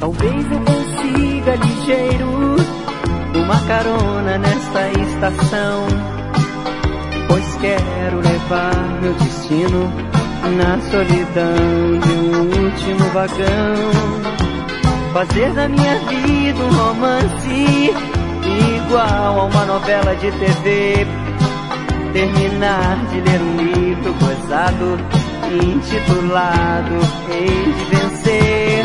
Talvez eu consiga ligeiro uma carona nesta estação, pois quero levar meu destino na solidão de um último vagão. Fazer da minha vida um romance igual a uma novela de TV. Terminar de ler um livro gozado intitulado Hei de Vencer.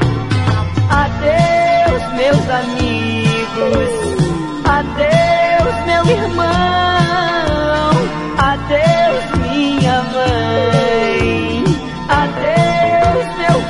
Adeus, meus amigos, adeus, meu irmão, adeus, minha mãe, adeus, meu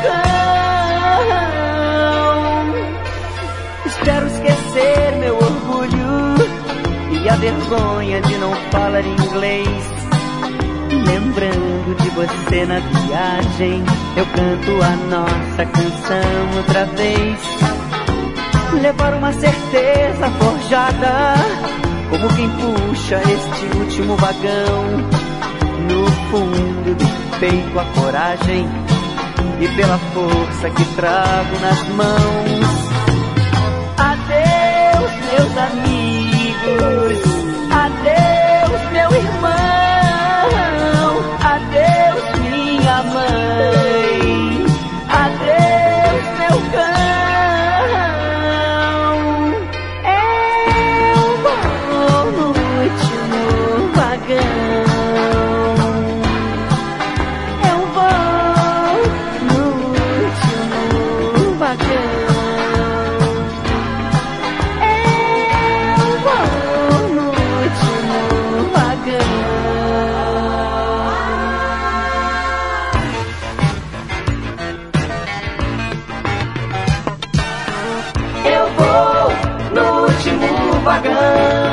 cão. Espero esquecer meu orgulho e a vergonha de não falar inglês. Lembrando de você na viagem, eu canto a nossa canção outra vez. Levar uma certeza forjada, como quem puxa este último vagão. No fundo do peito a coragem e pela força que trago nas mãos. Adeus, meus amigos, adeus, meu irmão, adeus, minha mãe, adeus, meu cão. Eu vou no último vagão. Eu vou no último vagão. Eu vou no último vagão. Eu vou no último vagão.